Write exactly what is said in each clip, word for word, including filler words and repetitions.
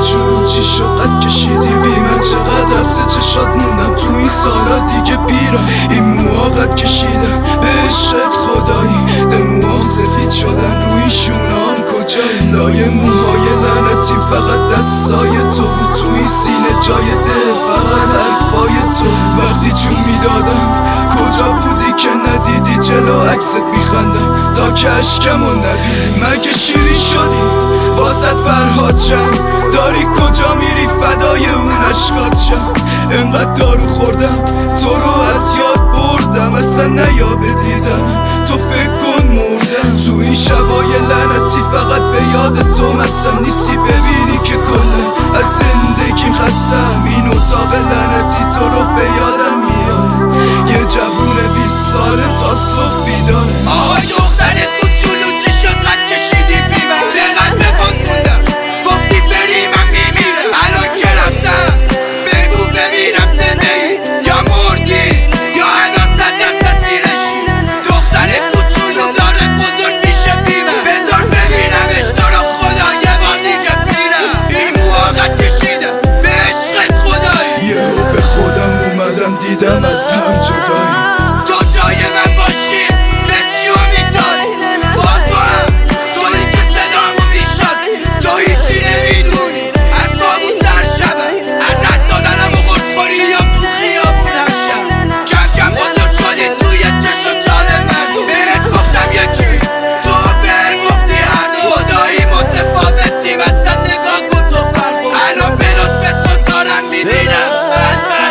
کوچولو چی شد قد کشیدی بی من؟ چقدر رفته چشات موندم تو این سالا دیگه بیرم. این موها قد کشیدم به عشقت خدایی، دموها سفید شدن روی شونام کجایی؟ لای موهای لعنتیم فقط دستای تو بود تو این سینه جای ده، فقط حرفای تو. وقتی جون میدادم کجا بودی که ندیدی جلو عکست میخندم تا که اشکمو نبینی؟ مگه شیرین شدی واسط فرهاد شم؟ داری کجا میری فدای اون عشقات شم؟ انقدر دارو خوردم تو رو از یاد بردم، اصلا نیا بدیدم تو فکر کن مردم. تو این شبای لعنتی فقط به یاد تو مستم نیستی ببینی که کلا از زندگیم خستم. این اتاق لعنتی تو رو به یادم میاره، یه جوون بیست ساله تا صبح بیداره. آهای دختر کوچولو چی شد قد کشیدی بی من؟ چقدر بفاد موندم گفتی بری من میمیرم، الان که رفتم بگو ببینم زنده ای یا مردی یا الان صد درصد زیرشی؟ دختر کوچولو داره بزرگ میشه بی من، بذار ببینمش تو رو خدا یه بار دیگه بیرم. این موها قد کشیدم به عشقت خدایی، یهو به خودم اومدم دیدم از هم جدایی. تو جای من باشی به چی امیداری؟ با تو هم تویی که صدامو میشناسی، تو هیچی نمیدونی از کابوس هر شبم، از رد دادنم و قرصخوری یا تو خیابون هر شب. کم کم بزرگ شدی توی چشم و چال من، بهت گفتم یکی تو بهم گفتی هر دو. خدایی متفاوتیم اصلا نگاه کن تو فرق کن، الان به لطف تو دارم میبینم من من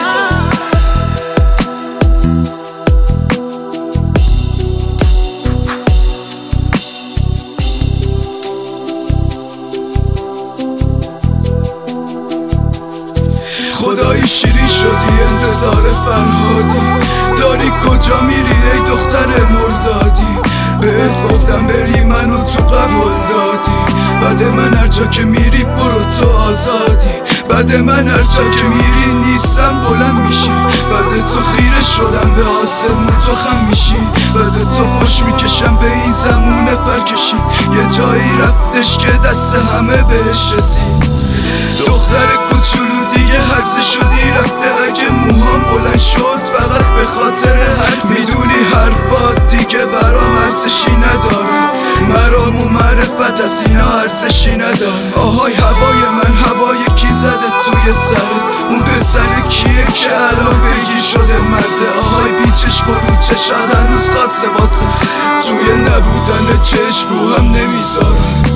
خدایی شیرین شدی انتظار فرهادی، داری کجا میری ای دختر مردادی؟ بهت گفتم بری منو تو قبول دادی، بعد من هر جا که میری برو تو آزادی. بعد من هر جا که میری نیستم بلند میشی، بعد تو خیره شدم به آسمون تو خم میشی، بعد تو خوش میکشم به این زمون پرکشی. یه جایی رفتش که دست همه بهش رسید. دختر کوچولو دیگه حدس شدی رفته، اگه موهام بلند شد فقط به خاطر حرف. میدونی حرفات دیگه برام ارزشی نداره، مرام و معرفت از اینا ارزشی نداره. آهای هوای من هوای کی زده توی سرت؟ اون پسر کیه که الان بگی شده مرده؟ آهای بی چشم و رو چشم هنوز خاصه واسه توی نبودن چشم رو هم نمیذاره.